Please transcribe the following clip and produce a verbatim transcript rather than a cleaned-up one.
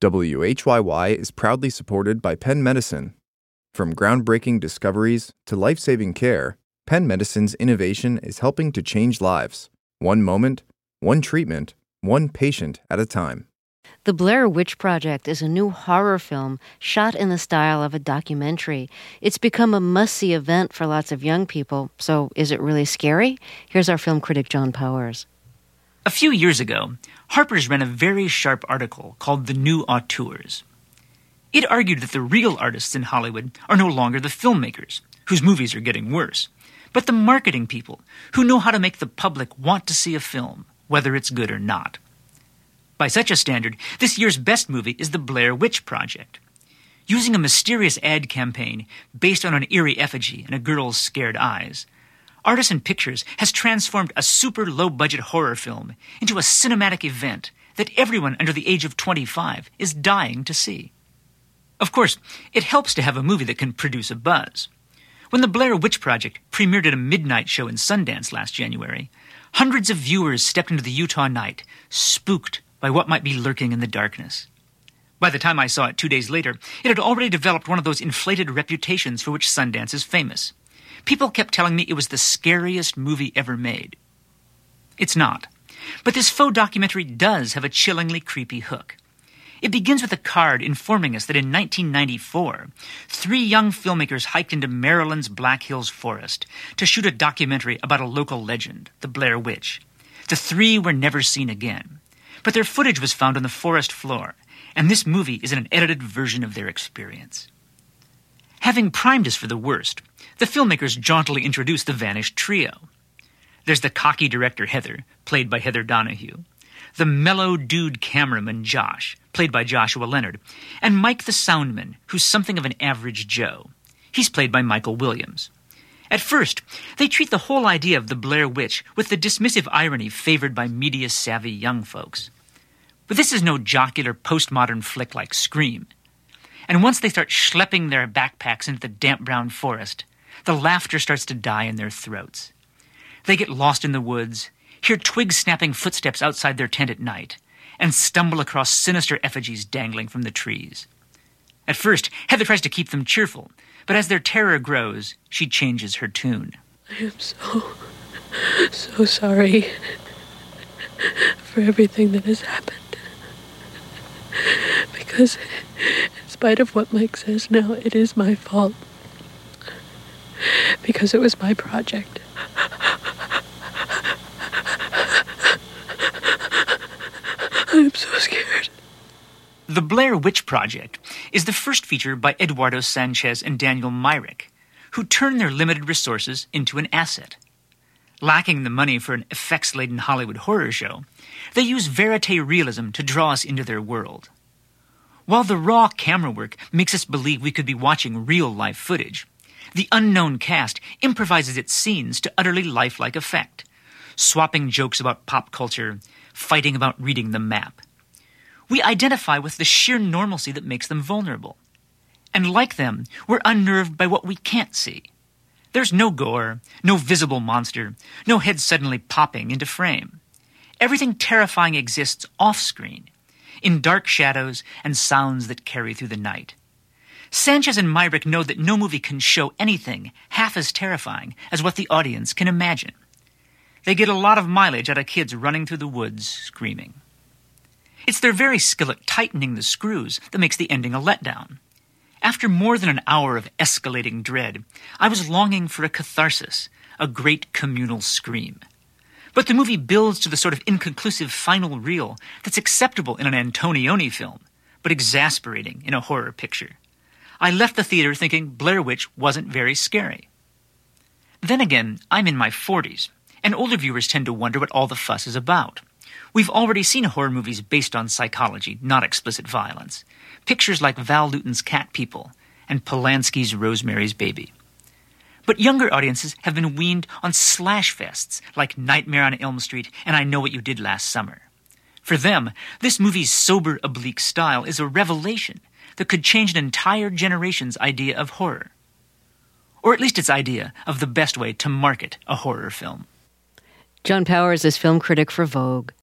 W H Y Y is proudly supported by Penn Medicine. From groundbreaking discoveries to life-saving care, Penn Medicine's innovation is helping to change lives, one moment, one treatment, one patient at a time. The Blair Witch Project is a new horror film shot in the style of a documentary. It's become a must-see event for lots of young people. So is it really scary? Here's our film critic, John Powers. A few years ago, Harper's ran a very sharp article called The New Auteurs. It argued that the real artists in Hollywood are no longer the filmmakers, whose movies are getting worse, but the marketing people who know how to make the public want to see a film, whether it's good or not. By such a standard, this year's best movie is The Blair Witch Project. Using a mysterious ad campaign based on an eerie effigy and a girl's scared eyes, Artisan Pictures has transformed a super low-budget horror film into a cinematic event that everyone under the age of twenty-five is dying to see. Of course, it helps to have a movie that can produce a buzz. When The Blair Witch Project premiered at a midnight show in Sundance last January, hundreds of viewers stepped into the Utah night, spooked by what might be lurking in the darkness. By the time I saw it two days later, it had already developed one of those inflated reputations for which Sundance is famous. People kept telling me it was the scariest movie ever made. It's not. But this faux documentary does have a chillingly creepy hook. It begins with a card informing us that in nineteen ninety-four, three young filmmakers hiked into Maryland's Black Hills forest to shoot a documentary about a local legend, the Blair Witch. The three were never seen again. But their footage was found on the forest floor, and this movie is an edited version of their experience. Having primed us for the worst, the filmmakers jauntily introduce the vanished trio. There's the cocky director Heather, played by Heather Donahue, the mellow dude cameraman Josh, played by Joshua Leonard, and Mike the soundman, who's something of an average Joe. He's played by Michael Williams. At first, they treat the whole idea of the Blair Witch with the dismissive irony favored by media-savvy young folks. But this is no jocular postmodern flick like Scream. And once they start schlepping their backpacks into the damp brown forest, the laughter starts to die in their throats. They get lost in the woods, hear twig-snapping footsteps outside their tent at night, and stumble across sinister effigies dangling from the trees. At first, Heather tries to keep them cheerful, but as their terror grows, she changes her tune. I am so, so sorry for everything that has happened. Because in spite of what Mike says now, it is my fault. Because it was my project. I am so scared. The Blair Witch Project is the first feature by Eduardo Sanchez and Daniel Myrick, who turn their limited resources into an asset. Lacking the money for an effects-laden Hollywood horror show, they use verite realism to draw us into their world. While the raw camera work makes us believe we could be watching real-life footage, the unknown cast improvises its scenes to utterly lifelike effect, swapping jokes about pop culture, fighting about reading the map. We identify with the sheer normalcy that makes them vulnerable. And like them, we're unnerved by what we can't see. There's no gore, no visible monster, no head suddenly popping into frame. Everything terrifying exists off-screen, in dark shadows and sounds that carry through the night. Sanchez and Myrick know that no movie can show anything half as terrifying as what the audience can imagine. They get a lot of mileage out of kids running through the woods screaming. It's their very skill at tightening the screws that makes the ending a letdown. After more than an hour of escalating dread, I was longing for a catharsis, a great communal scream. But the movie builds to the sort of inconclusive final reel that's acceptable in an Antonioni film, but exasperating in a horror picture. I left the theater thinking Blair Witch wasn't very scary. Then again, I'm in my forties, and older viewers tend to wonder what all the fuss is about. We've already seen horror movies based on psychology, not explicit violence. Pictures like Val Lewton's Cat People and Polanski's Rosemary's Baby. But younger audiences have been weaned on slash fests like Nightmare on Elm Street and I Know What You Did Last Summer. For them, this movie's sober, oblique style is a revelation that could change an entire generation's idea of horror. Or at least its idea of the best way to market a horror film. John Powers is film critic for Vogue.